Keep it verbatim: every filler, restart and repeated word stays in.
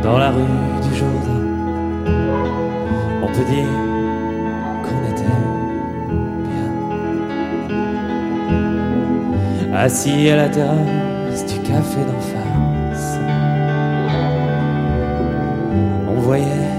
dans la rue du Jourdain. On peut dire qu'on était bien assis à la terrasse du café d'en face. On voyait